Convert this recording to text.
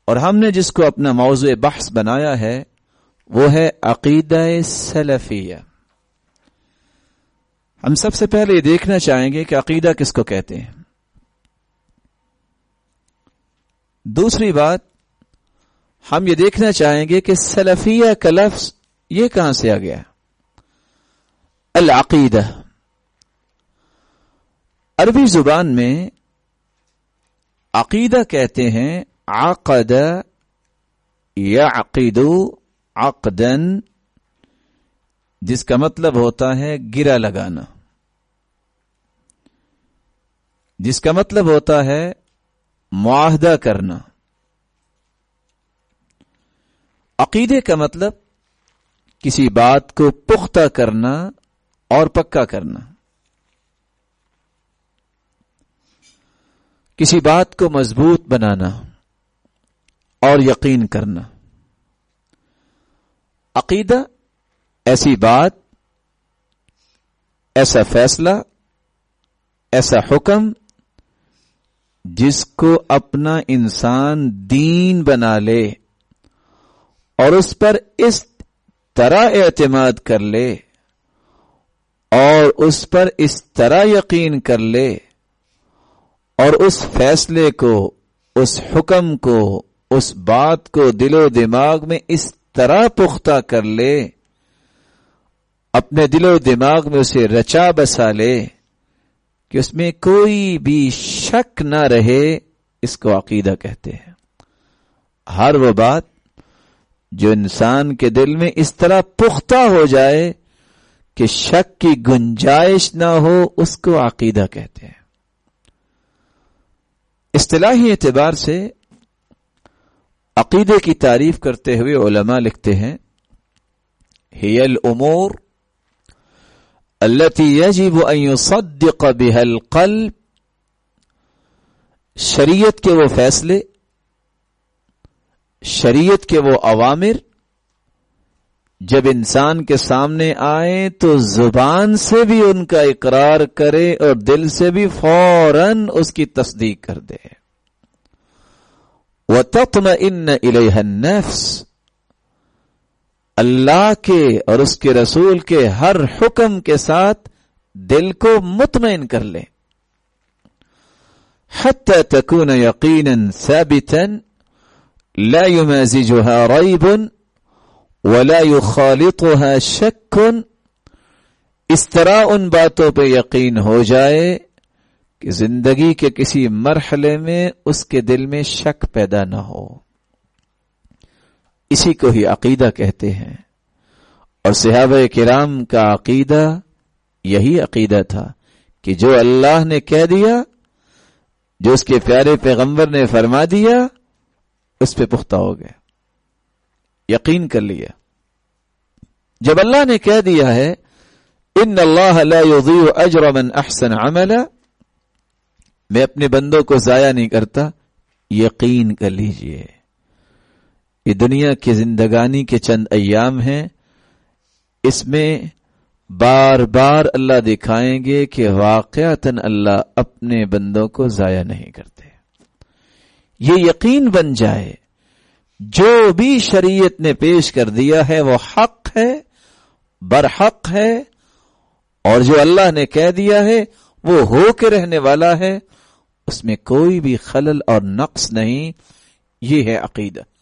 اور ہم نے جس کو اپنا موضوع بحث بنایا ہے وہ ہے عقیدہ سلفیہ۔ ہم سب سے پہلے یہ دیکھنا چاہیں گے کہ عقیدہ کس کو کہتے ہیں۔ دوسری بات ہم یہ دیکھنا چاہیں گے کہ سلفیہ کا لفظ یہ کہاں سے آ گیا۔ العقیدہ عربی زبان میں عقیدہ کہتے ہیں عقد یعقد عقدا، جس کا مطلب ہوتا ہے گرہ لگانا، جس کا مطلب ہوتا ہے معاہدہ کرنا۔ عقیدے کا مطلب کسی بات کو پختہ کرنا اور پکا کرنا، کسی بات کو مضبوط بنانا اور یقین کرنا۔ عقیدہ ایسی بات، ایسا فیصلہ، ایسا حکم جس کو اپنا انسان دین بنا لے اور اس پر اس طرح اعتماد کر لے اور اس پر اس طرح یقین کر لے اور اس فیصلے کو، اس حکم کو، اس بات کو دل و دماغ میں اس طرح پختہ کر لے، اپنے دل و دماغ میں اسے رچا بسا لے کہ اس میں کوئی بھی شک نہ رہے، اس کو عقیدہ کہتے ہیں۔ ہر وہ بات جو انسان کے دل میں اس طرح پختہ ہو جائے کہ شک کی گنجائش نہ ہو، اس کو عقیدہ کہتے ہیں۔ اصطلاحی اعتبار سے عقیدے کی تعریف کرتے ہوئے علماء لکھتے ہیں هي الامور التي يجب ان يصدق بها القلب، شریعت کے وہ فیصلے، شریعت کے وہ اوامر جب انسان کے سامنے آئے تو زبان سے بھی ان کا اقرار کرے اور دل سے بھی فوراً اس کی تصدیق کر دے۔ وَتَطْمَئِنَّ إِلَيْهَا النَّفْسِ، اللہ کے اور اس کے رسول کے ہر حکم کے ساتھ دل کو مطمئن کر لے۔ حَتَّى تَكُونَ يَقِينًا ثَابِتًا لَا يُمَازِجُهَا رَيْبٌ وَلَا يُخَالِطُهَا شَكٌّ، اس طرح ان باتوں پہ یقین ہو جائے کہ زندگی کے کسی مرحلے میں اس کے دل میں شک پیدا نہ ہو۔ اسی کو ہی عقیدہ کہتے ہیں، اور صحابہ کرام کا عقیدہ یہی عقیدہ تھا کہ جو اللہ نے کہہ دیا، جو اس کے پیارے پیغمبر نے فرما دیا، اس پہ پختہ ہو گیا، یقین کر لیا۔ جب اللہ نے کہہ دیا ہے ان اللہ لا یضیع اجر من احسن عملا، میں اپنے بندوں کو ضائع نہیں کرتا، یقین کر لیجئے۔ یہ دنیا کی زندگانی کے چند ایام ہیں، اس میں بار بار اللہ دکھائیں گے کہ واقعتاً اللہ اپنے بندوں کو ضائع نہیں کرتے۔ یہ یقین بن جائے جو بھی شریعت نے پیش کر دیا ہے وہ حق ہے، برحق ہے، اور جو اللہ نے کہہ دیا ہے وہ ہو کے رہنے والا ہے، اس میں کوئی بھی خلل اور نقص نہیں۔ یہ ہے عقیدہ۔